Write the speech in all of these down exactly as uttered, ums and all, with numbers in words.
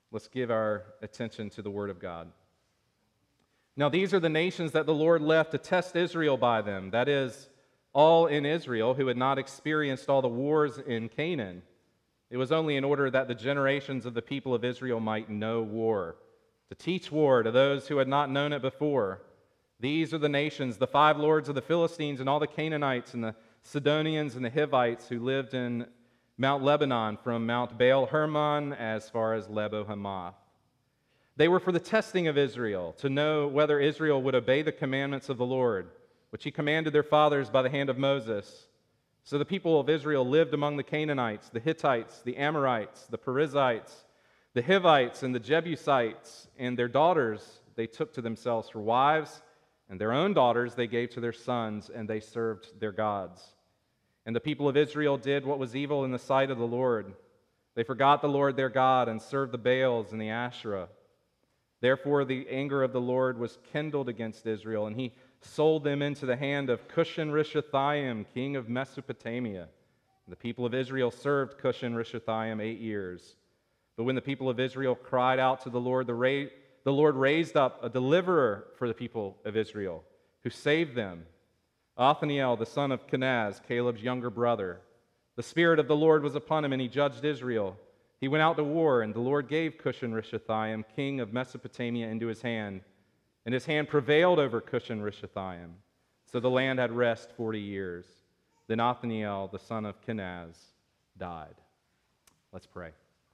Let's give our attention to the Word of God. Now, these are the nations that the Lord left to test Israel by them, that is, all in Israel who had not experienced all the wars in Canaan. It was only in order that the generations of the people of Israel might know war, to teach war to those who had not known it before. These are the nations, the five lords of the Philistines and all the Canaanites and the Sidonians and the Hivites who lived in Mount Lebanon, from Mount Baal Hermon as far as Lebo Hamath. They were for the testing of Israel, to know whether Israel would obey the commandments of the Lord, which he commanded their fathers by the hand of Moses. So the people of Israel lived among the Canaanites, the Hittites, the Amorites, the Perizzites, the Hivites, and the Jebusites, and their daughters they took to themselves for wives, and their own daughters they gave to their sons, and they served their gods. And the people of Israel did what was evil in the sight of the Lord. They forgot the Lord their God and served the Baals and the Asherah. Therefore the anger of the Lord was kindled against Israel, and he sold them into the hand of Cushan-Rishathaim, king of Mesopotamia. And the people of Israel served Cushan-Rishathaim eight years. But when the people of Israel cried out to the Lord, the, ra- the Lord raised up a deliverer for the people of Israel, who saved them. Othniel, the son of Kenaz, Caleb's younger brother. The Spirit of the Lord was upon him, and he judged Israel. He went out to war, and the Lord gave Cushan-Rishathaim, king of Mesopotamia, into his hand. And his hand prevailed over Cushan-Rishathaim. So the land had rest forty years. Then Othniel, the son of Kenaz, died. Let's pray.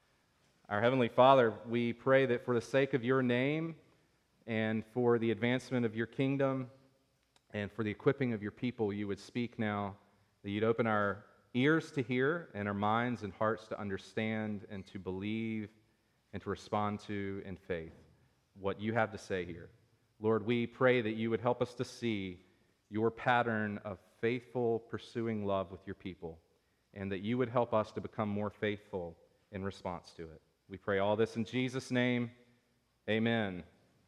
Our Heavenly Father, we pray that for the sake of your name and for the advancement of your kingdom, and for the equipping of your people, you would speak now, that you'd open our ears to hear and our minds and hearts to understand and to believe and to respond to in faith what you have to say here. Lord, we pray that you would help us to see your pattern of faithful pursuing love with your people, and that you would help us to become more faithful in response to it. We pray all this in Jesus' name. Amen.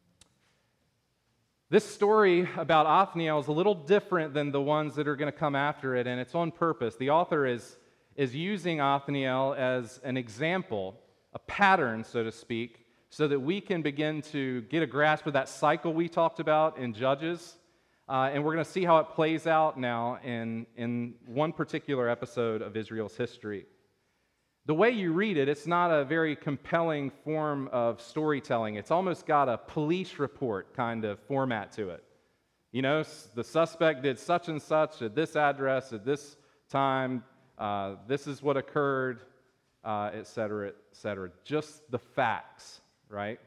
This story about Othniel is a little different than the ones that are going to come after it, and it's on purpose. The author is, is using Othniel as an example, a pattern, so to speak, so that we can begin to get a grasp of that cycle we talked about in Judges. Uh, and we're going to see how it plays out now in, in one particular episode of Israel's history. The way you read it, it's not a very compelling form of storytelling. It's almost got a police report kind of format to it. You know, the suspect did such and such at this address at this time. Uh, this is what occurred, uh, et cetera, et cetera. Just the facts, right?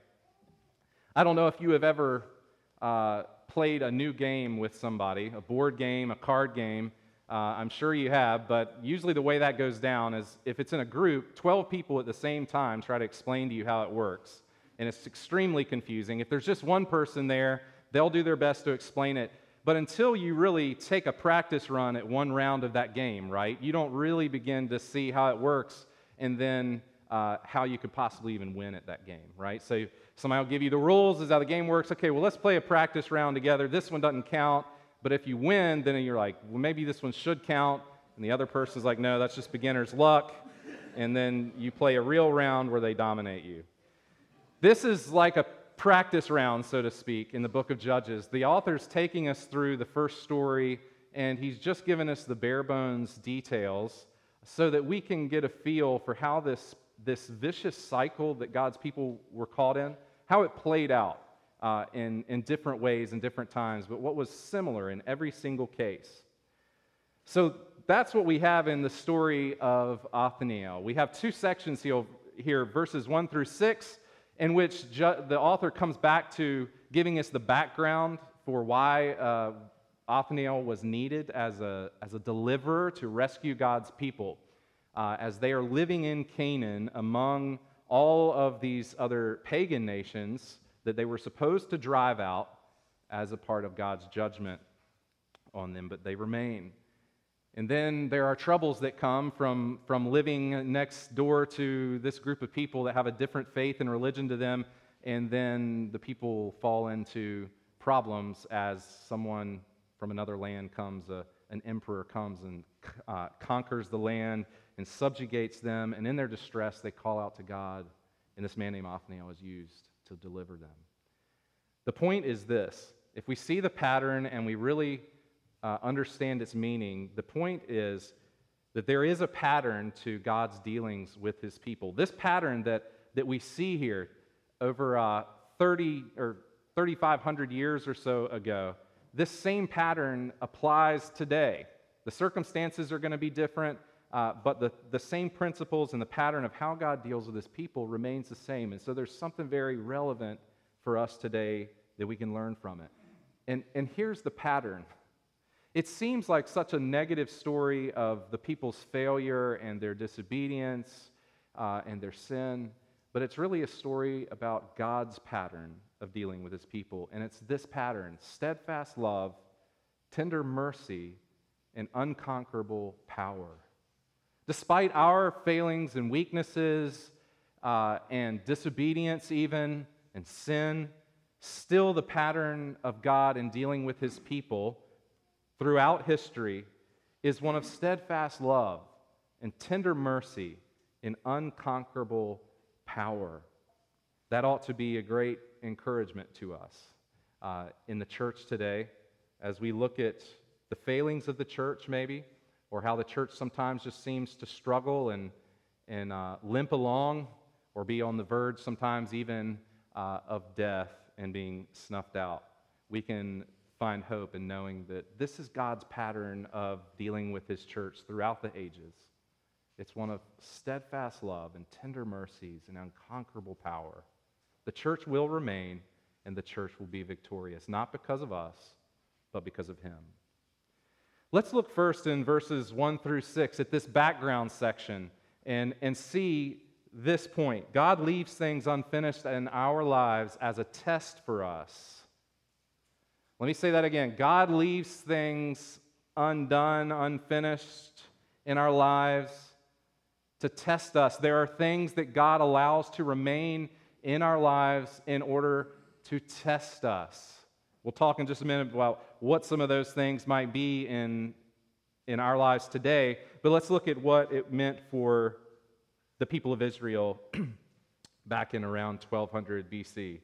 I don't know if you have ever uh, played a new game with somebody, a board game, a card game. Uh, I'm sure you have, but usually the way that goes down is if it's in a group, twelve people at the same time try to explain to you how it works. And it's extremely confusing. If there's just one person there, they'll do their best to explain it. But until you really take a practice run at one round of that game, right, you don't really begin to see how it works and then uh, how you could possibly even win at that game, right? So somebody will give you the rules, this is how the game works. Okay, well, let's play a practice round together. This one doesn't count. But if you win, then you're like, well, maybe this one should count. And the other person's like, no, that's just beginner's luck. And then you play a real round where they dominate you. This is like a practice round, so to speak, in the book of Judges. The author's taking us through the first story, and he's just given us the bare bones details so that we can get a feel for how this, this vicious cycle that God's people were caught in, how it played out. Uh, in, in different ways, in different times, but what was similar in every single case. So that's what we have in the story of Othniel. We have two sections here, here verses one through six, in which ju- the author comes back to giving us the background for why uh, Othniel was needed as a, as a deliverer to rescue God's people uh, as they are living in Canaan among all of these other pagan nations that they were supposed to drive out as a part of God's judgment on them, but they remain. And then there are troubles that come from, from living next door to this group of people that have a different faith and religion to them, and then the people fall into problems as someone from another land comes, uh, an emperor comes and uh, conquers the land and subjugates them, and in their distress they call out to God and this man named Othniel is used to deliver them. The point is this: if we see the pattern and we really uh, understand its meaning, the point is that there is a pattern to God's dealings with his people. This pattern that, that we see here over uh, thirty or thirty-five hundred years or so ago, this same pattern applies today. The circumstances are going to be different, uh, but the, the same principles and the pattern of how God deals with his people remains the same. And so there's something very relevant for us today that we can learn from it. And, and here's the pattern. It seems like such a negative story of the people's failure and their disobedience uh, and their sin, but it's really a story about God's pattern of dealing with his people. And it's this pattern: steadfast love, tender mercy, and unconquerable power. Despite our failings and weaknesses uh, and disobedience even, and sin, still the pattern of God in dealing with his people throughout history is one of steadfast love and tender mercy and unconquerable power. That ought to be a great encouragement to us uh, in the church today as we look at the failings of the church maybe, or how the church sometimes just seems to struggle and, and uh, limp along, or be on the verge sometimes even uh, of death and being snuffed out. We can find hope in knowing that this is God's pattern of dealing with his church throughout the ages. It's one of steadfast love and tender mercies and unconquerable power. The church will remain, and the church will be victorious, not because of us, but because of him. Let's look first in verses one through six at this background section and, and see this point. God leaves things unfinished in our lives as a test for us. Let me say that again. God leaves things undone, unfinished in our lives to test us. There are things that God allows to remain in our lives in order to test us. We'll talk in just a minute about what some of those things might be in, in our lives today, but let's look at what it meant for the people of Israel back in around twelve hundred B C.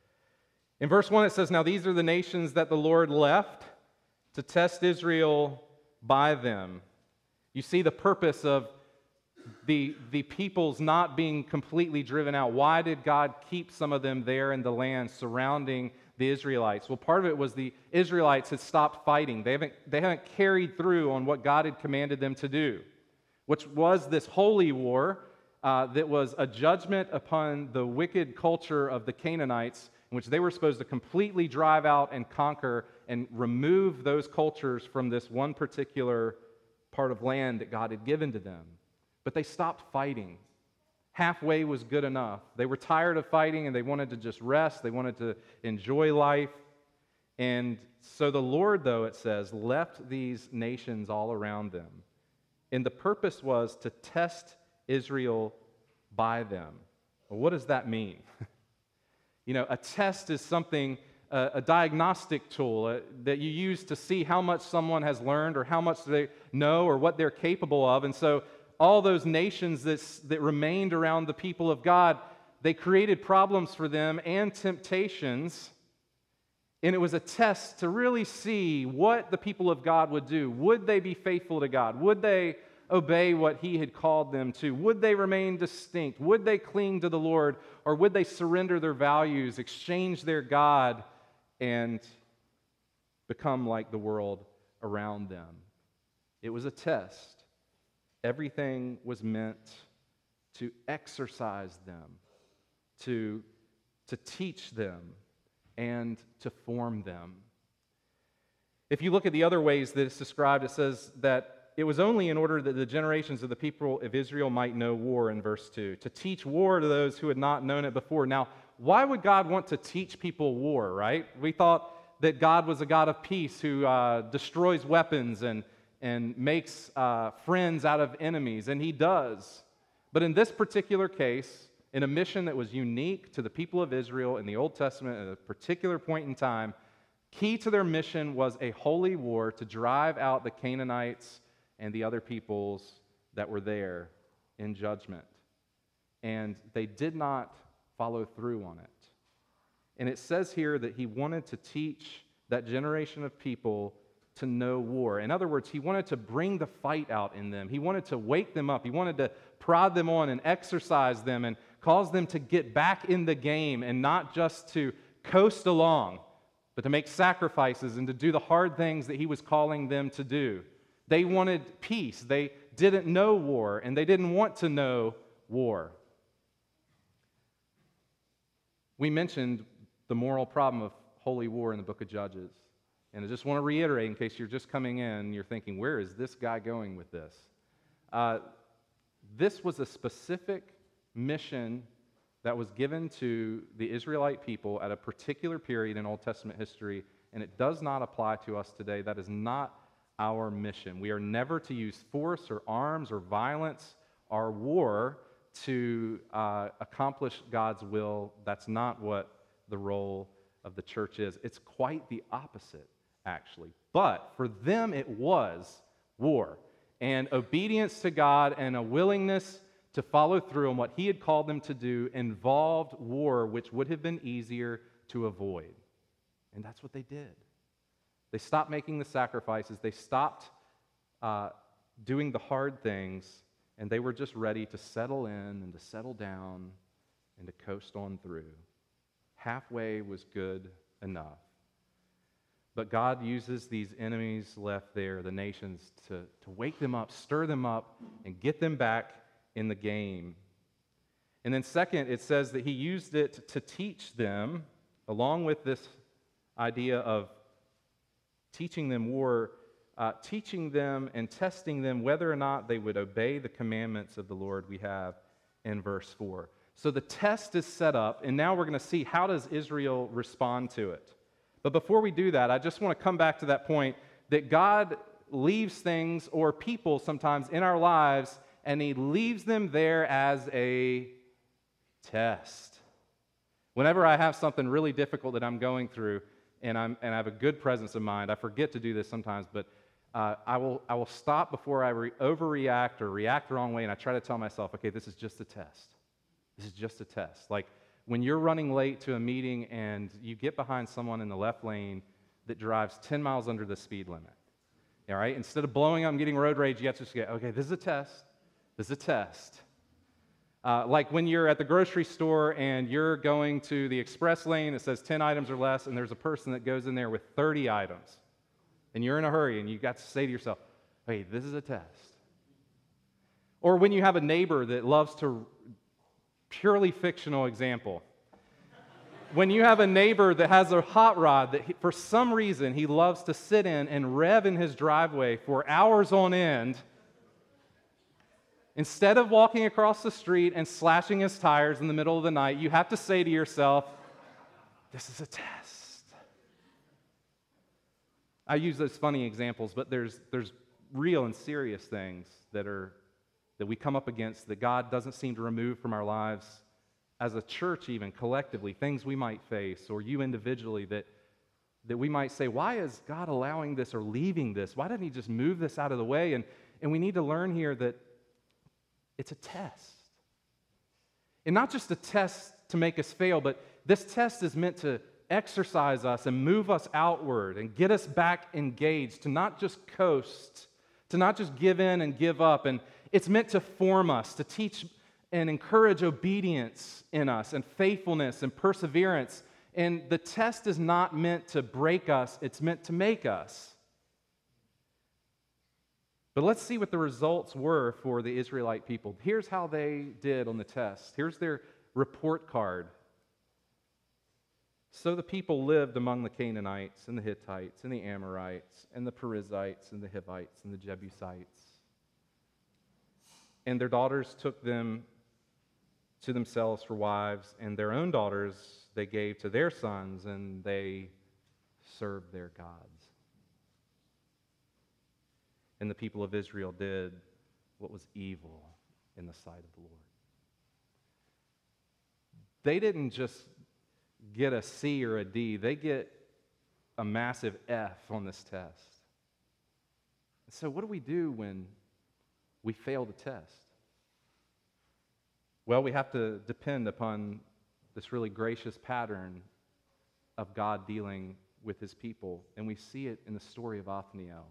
In verse one it says, "Now these are the nations that the Lord left to test Israel by them." You see the purpose of the, the peoples not being completely driven out. Why did God keep some of them there in the land surrounding the Israelites? Well, part of it was the Israelites had stopped fighting. They haven't, they haven't carried through on what God had commanded them to do, which was this holy war uh, that was a judgment upon the wicked culture of the Canaanites, in which they were supposed to completely drive out and conquer and remove those cultures from this one particular part of land that God had given to them. But they stopped fighting. Halfway was good enough. They were tired of fighting and they wanted to just rest. They wanted to enjoy life. And so the Lord, though, it says, left these nations all around them. And the purpose was to test Israel by them. Well, what does that mean? You know, a test is something, uh, a diagnostic tool uh, that you use to see how much someone has learned or how much they know or what they're capable of. And so all those nations that, that remained around the people of God, they created problems for them and temptations. And it was a test to really see what the people of God would do. Would they be faithful to God? Would they obey what he had called them to? Would they remain distinct? Would they cling to the Lord? Or would they surrender their values, exchange their God, and become like the world around them? It was a test. Everything was meant to exercise them, to, to teach them, and to form them. If you look at the other ways that it's described, it says that it was only in order that the generations of the people of Israel might know war in verse two, to teach war to those who had not known it before. Now, why would God want to teach people war, right? We thought that God was a God of peace who uh, destroys weapons and, and makes uh, friends out of enemies, and he does. But in this particular case, in a mission that was unique to the people of Israel in the Old Testament at a particular point in time, key to their mission was a holy war to drive out the Canaanites and the other peoples that were there in judgment. And they did not follow through on it. And it says here that he wanted to teach that generation of people to know war. In other words, he wanted to bring the fight out in them. He wanted to wake them up. He wanted to prod them on and exercise them and cause them to get back in the game and not just to coast along, but to make sacrifices and to do the hard things that he was calling them to do. They wanted peace. They didn't know war, and they didn't want to know war. We mentioned the moral problem of holy war in the book of Judges. And I just want to reiterate, in case you're just coming in, you're thinking, where is this guy going with this? Uh, this was a specific mission that was given to the Israelite people at a particular period in Old Testament history, and it does not apply to us today. That is not our mission. We are never to use force or arms or violence or war to uh, accomplish God's will. That's not what the role of the church is. It's quite the opposite, actually. But for them, it was war. And obedience to God and a willingness to follow through on what he had called them to do involved war, which would have been easier to avoid. And that's what they did. They stopped making the sacrifices. They stopped uh, doing the hard things, and they were just ready to settle in and to settle down and to coast on through. Halfway was good enough. But God uses these enemies left there, the nations, to, to wake them up, stir them up, and get them back in the game. And then second, it says that he used it to teach them, along with this idea of teaching them war, uh, teaching them and testing them whether or not they would obey the commandments of the Lord we have in verse four. So the test is set up, and now we're going to see how does Israel respond to it. But before we do that, I just want to come back to that point that God leaves things or people sometimes in our lives, and he leaves them there as a test. Whenever I have something really difficult that I'm going through, and I'm and I have a good presence of mind, I forget to do this sometimes, but uh, I will I will stop before I re- overreact or react the wrong way, and I try to tell myself, okay, this is just a test. This is just a test. Like when you're running late to a meeting and you get behind someone in the left lane that drives ten miles under the speed limit. All right? Instead of blowing up and getting road rage, you have to just get, okay, this is a test. This is a test. Uh, like when you're at the grocery store and you're going to the express lane, it says ten items or less, and there's a person that goes in there with thirty items. And you're in a hurry, and you got to say to yourself, hey, this is a test. Or when you have a neighbor that loves to, purely fictional example, when you have a neighbor that has a hot rod that he, for some reason he loves to sit in and rev in his driveway for hours on end, instead of walking across the street and slashing his tires in the middle of the night, you have to say to yourself, this is a test. I use those funny examples, but there's there's real and serious things that are that we come up against that God doesn't seem to remove from our lives as a church, even collectively, things we might face, or you individually, that, that we might say, why is God allowing this or leaving this? Why didn't he just move this out of the way? And, and we need to learn here that it's a test. And not just a test to make us fail, but this test is meant to exercise us and move us outward and get us back engaged, to not just coast, to not just give in and give up. And it's meant to form us, to teach and encourage obedience in us and faithfulness and perseverance. And the test is not meant to break us, it's meant to make us. But let's see what the results were for the Israelite people. Here's how they did on the test. Here's their report card. So the people lived among the Canaanites and the Hittites and the Amorites and the Perizzites and the Hivites and the Jebusites. And their daughters took them to themselves for wives, and their own daughters they gave to their sons, and they served their gods. And the people of Israel did what was evil in the sight of the Lord. They didn't just get a C or a D, they get a massive F on this test. So what do we do when we fail the test? Well, we have to depend upon this really gracious pattern of God dealing with his people. And we see it in the story of Othniel.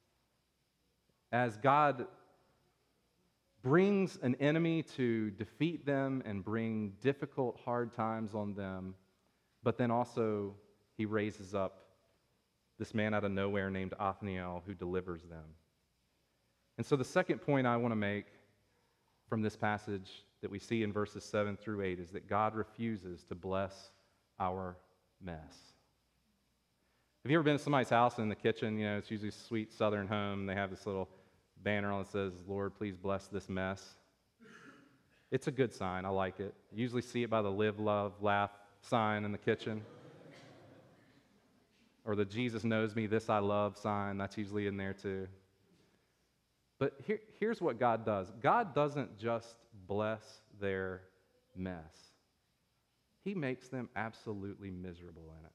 As God brings an enemy to defeat them and bring difficult, hard times on them, but then also he raises up this man out of nowhere named Othniel who delivers them. And so the second point I want to make from this passage that we see in verses seven through eight is that God refuses to bless our mess. Have you ever been to somebody's house and in the kitchen, you know, it's usually a sweet southern home, they have this little banner on that says, Lord, please bless this mess. It's a good sign. I like it. You usually see it by the live, love, laugh sign in the kitchen. Or the Jesus knows me, this I love sign. That's usually in there too. But here, here's what God does. God doesn't just bless their mess. He makes them absolutely miserable in it.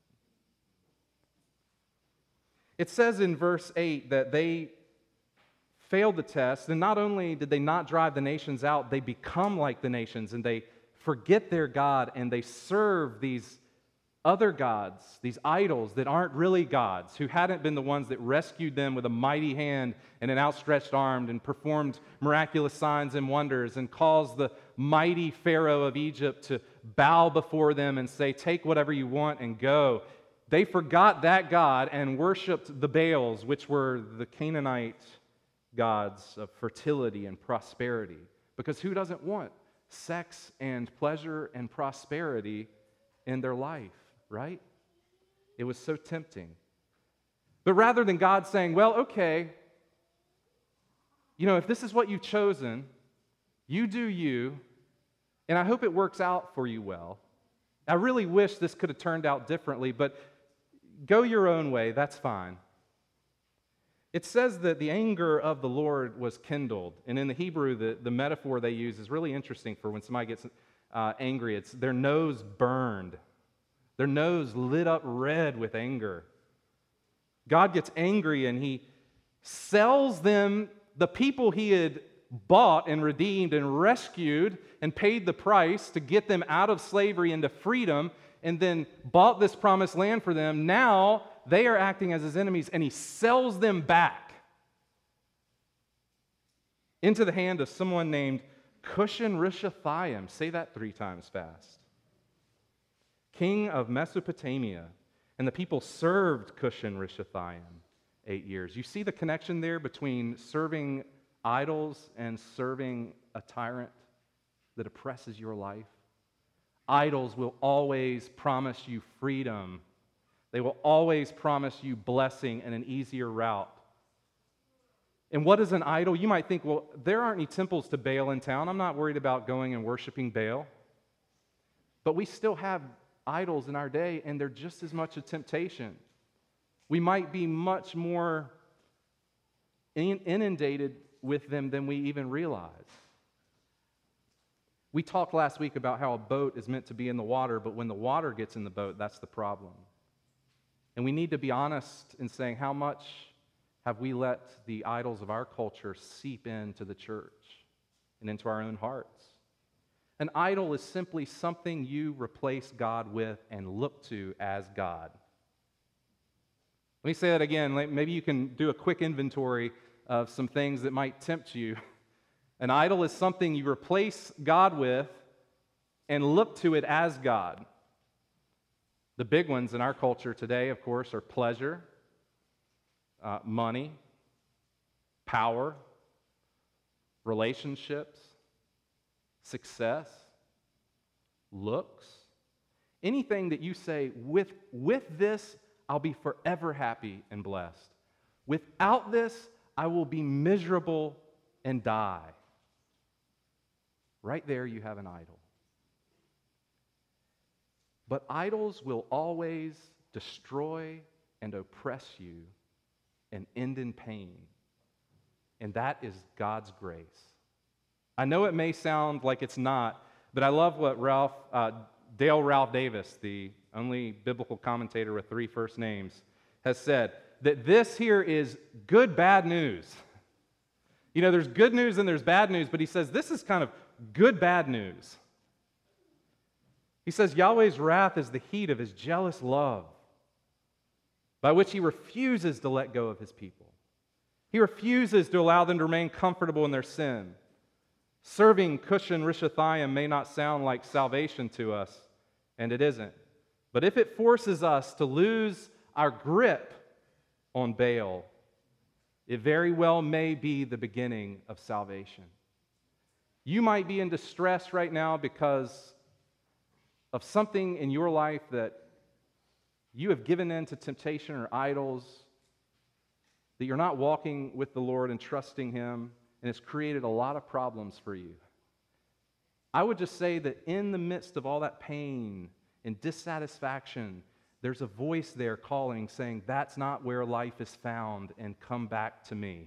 It says in verse eight that they failed the test, and not only did they not drive the nations out, they become like the nations, and they forget their God, and they serve these other gods, these idols that aren't really gods, who hadn't been the ones that rescued them with a mighty hand and an outstretched arm and performed miraculous signs and wonders and caused the mighty Pharaoh of Egypt to bow before them and say, take whatever you want and go. They forgot that God and worshiped the Baals, which were the Canaanite gods of fertility and prosperity. Because who doesn't want sex and pleasure and prosperity in their life, right? It was so tempting. But rather than God saying, well, okay, you know, if this is what you've chosen, you do you, and I hope it works out for you well. I really wish this could have turned out differently, but go your own way, that's fine. It says that the anger of the Lord was kindled. And in the Hebrew, the, the metaphor they use is really interesting for when somebody gets uh, angry. It's their nose burned. Their nose lit up red with anger. God gets angry and he sells them, the people he had bought and redeemed and rescued and paid the price to get them out of slavery into freedom, and then bought this promised land for them. Now they are acting as his enemies, and he sells them back into the hand of someone named Cushan-Rishathaim. Say that three times fast. King of Mesopotamia. And the people served Cushan-Rishathaim eight years. You see the connection there between serving idols and serving a tyrant that oppresses your life? Idols will always promise you freedom. They will always promise you blessing and an easier route. And what is an idol? You might think, well, there aren't any temples to Baal in town. I'm not worried about going and worshiping Baal. But we still have idols in our day, and they're just as much a temptation. We might be much more inundated with them than we even realize. We talked last week about how a boat is meant to be in the water, but when the water gets in the boat, that's the problem. And we need to be honest in saying, how much have we let the idols of our culture seep into the church and into our own hearts? An idol is simply something you replace God with and look to as God. Let me say that again. Maybe you can do a quick inventory of some things that might tempt you. An idol is something you replace God with and look to it as God. The big ones in our culture today, of course, are pleasure, uh, money, power, relationships, success, looks. Anything that you say, with, with this, I'll be forever happy and blessed. Without this, I will be miserable and die. Right there, you have an idol. But idols will always destroy and oppress you and end in pain. And that is God's grace. I know it may sound like it's not, but I love what Ralph, uh, Dale Ralph Davis, the only biblical commentator with three first names, has said, that this here is good, bad news. You know, there's good news and there's bad news, but he says this is kind of good, bad news. He He says Yahweh's wrath is the heat of his jealous love, by which he refuses to let go of his people. He refuses to allow them to remain comfortable in their sin. Serving Cushan Rishathaim may not sound like salvation to us, and it isn't. But if it forces us to lose our grip on Baal, it very well may be the beginning of salvation. You might be in distress right now because of something in your life that you have given in to temptation or idols, that you're not walking with the Lord and trusting Him, and it's created a lot of problems for you. I would just say that in the midst of all that pain and dissatisfaction, there's a voice there calling, saying, that's not where life is found, and come back to me.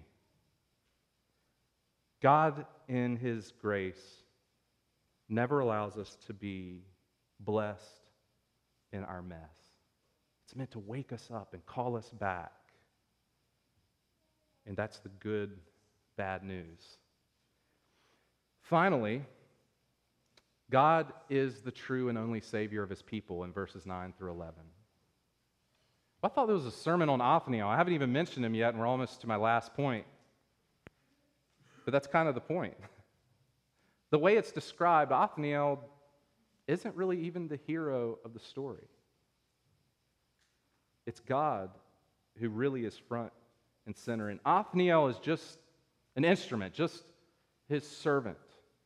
God, in His grace, never allows us to be blessed in our mess. It's meant to wake us up and call us back. And that's the good, bad news. Finally, God is the true and only Savior of His people in verses nine through eleven. I thought there was a sermon on Othniel. I haven't even mentioned him yet, and we're almost to my last point. But that's kind of the point. The way it's described, Othniel isn't really even the hero of the story. It's God who really is front and center. And Othniel is just an instrument, just his servant.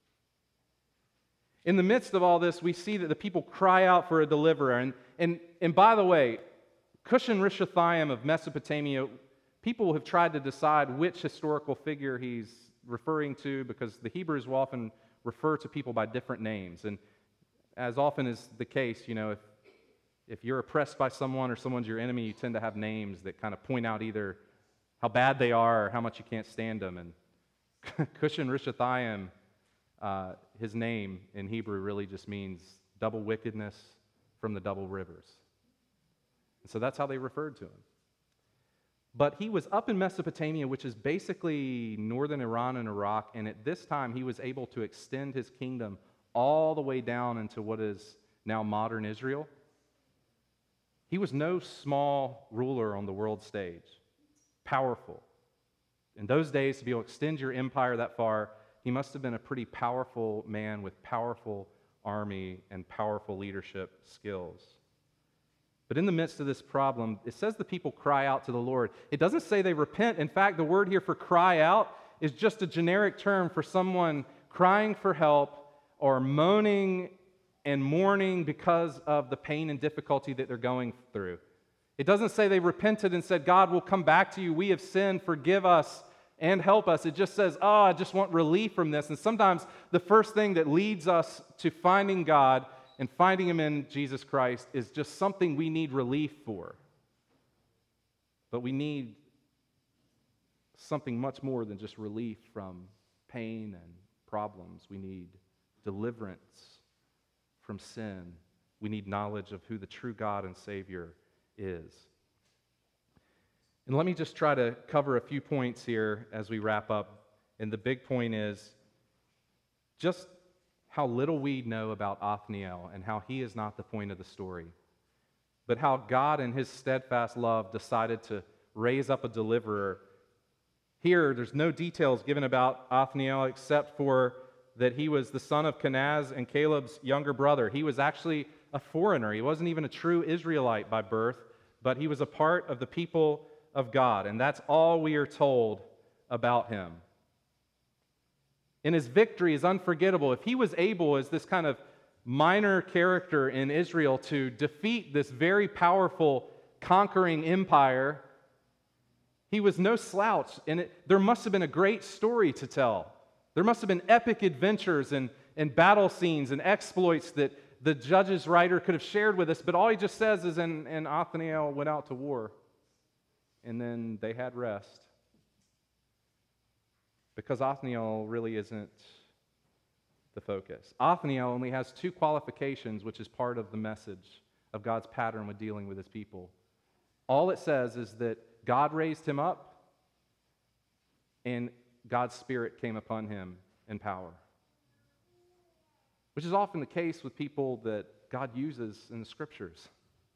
In the midst of all this, we see that the people cry out for a deliverer. And, and, and by the way, Cushan Rishathaim of Mesopotamia, people have tried to decide which historical figure he's referring to, because the Hebrews will often refer to people by different names. And as often is the case, you know, if, if you're oppressed by someone or someone's your enemy, you tend to have names that kind of point out either how bad they are or how much you can't stand them. And Cushan Rishathaim, uh, his name in Hebrew really just means double wickedness from the double rivers. And so that's how they referred to him. But he was up in Mesopotamia, which is basically northern Iran and Iraq, and at this time he was able to extend his kingdom all the way down into what is now modern Israel. He was no small ruler on the world stage, powerful. In those days, to be able to extend your empire that far, he must have been a pretty powerful man with powerful army and powerful leadership skills. But in the midst of this problem, it says the people cry out to the Lord. It doesn't say they repent. In fact, the word here for cry out is just a generic term for someone crying for help or moaning and mourning because of the pain and difficulty that they're going through. It doesn't say they repented and said, God, we'll come back to you. We have sinned. Forgive us and help us. It just says, oh, I just want relief from this. And sometimes the first thing that leads us to finding God and finding Him in Jesus Christ is just something we need relief for. But we need something much more than just relief from pain and problems. We need deliverance from sin. We need knowledge of who the true God and Savior is. And let me just try to cover a few points here as we wrap up. And the big point is just how little we know about Othniel and how he is not the point of the story, but how God in His steadfast love decided to raise up a deliverer. Here, there's no details given about Othniel except for that he was the son of Kenaz and Caleb's younger brother. He was actually a foreigner. He wasn't even a true Israelite by birth, but he was a part of the people of God, and that's all we are told about him. And his victory is unforgettable. If he was able, as this kind of minor character in Israel, to defeat this very powerful conquering empire, he was no slouch. And it, there must have been a great story to tell. There must have been epic adventures and, and battle scenes and exploits that the Judges writer could have shared with us, but all he just says is, and, and Othniel went out to war, and then they had rest. Because Othniel really isn't the focus. Othniel only has two qualifications, which is part of the message of God's pattern with dealing with His people. All it says is that God raised him up, and God's Spirit came upon him in power. Which is often the case with people that God uses in the Scriptures.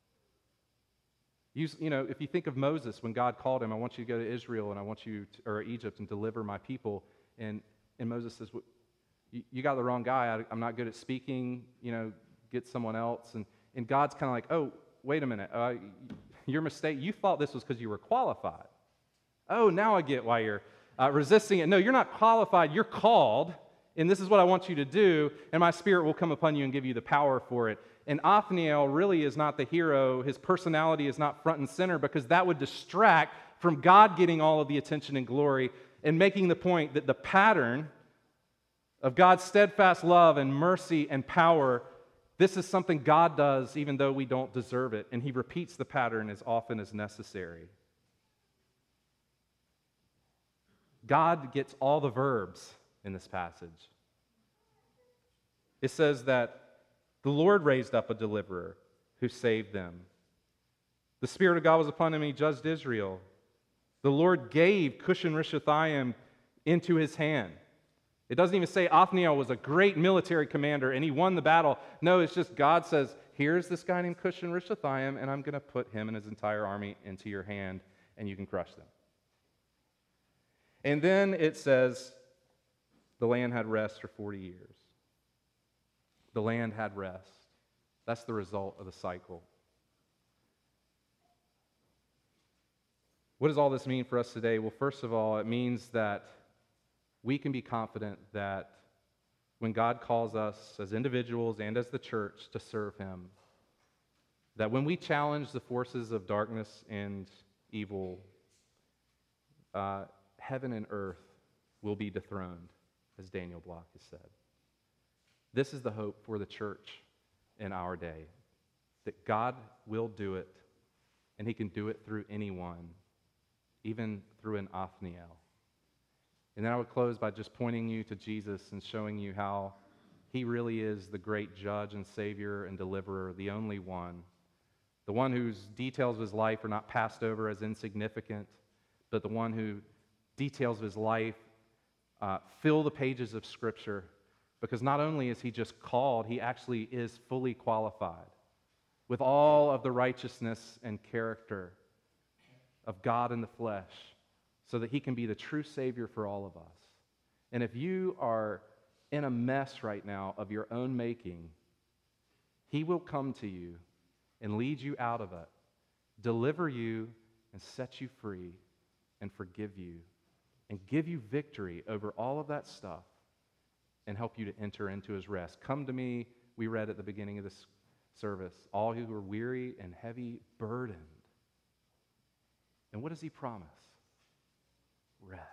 Use, you know, if you think of Moses, when God called him, I want you to go to Israel and I want you to, or Egypt and deliver my people. And, and Moses says, well, you, you got the wrong guy. I, I'm not good at speaking. You know, get someone else. And, and God's kind of like, oh, wait a minute. Uh, your mistake, you thought this was because you were qualified. Oh, now I get why you're uh, resisting it. No, you're not qualified. You're called. And this is what I want you to do. And my Spirit will come upon you and give you the power for it. And Othniel really is not the hero. His personality is not front and center because that would distract from God getting all of the attention and glory and making the point that the pattern of God's steadfast love and mercy and power, this is something God does even though we don't deserve it. And he repeats the pattern as often as necessary. God gets all the verbs in this passage. It says that the Lord raised up a deliverer who saved them. The Spirit of God was upon him, and he judged Israel. The Lord gave Cushan-Rishathaim into his hand. It doesn't even say Othniel was a great military commander and he won the battle. No, it's just God says, here's this guy named Cushan-Rishathaim, and I'm going to put him and his entire army into your hand, and you can crush them. And then it says the land had rest for forty years. The land had rest. That's the result of the cycle. What does all this mean for us today? Well, first of all, it means that we can be confident that when God calls us as individuals and as the church to serve him, that when we challenge the forces of darkness and evil, uh, heaven and earth will be dethroned, as Daniel Block has said. This is the hope for the church in our day, that God will do it, and he can do it through anyone, even through an Othniel. And then I would close by just pointing you to Jesus and showing you how he really is the great judge and savior and deliverer, the only one, the one whose details of his life are not passed over as insignificant, but the one who details of his life uh, fill the pages of Scripture. Because not only is he just called, he actually is fully qualified with all of the righteousness and character of God in the flesh so that he can be the true Savior for all of us. And if you are in a mess right now of your own making, he will come to you and lead you out of it, deliver you and set you free and forgive you and give you victory over all of that stuff and help you to enter into his rest. Come to me, we read at the beginning of this service, all who are weary and heavy burdened. And what does he promise? Rest.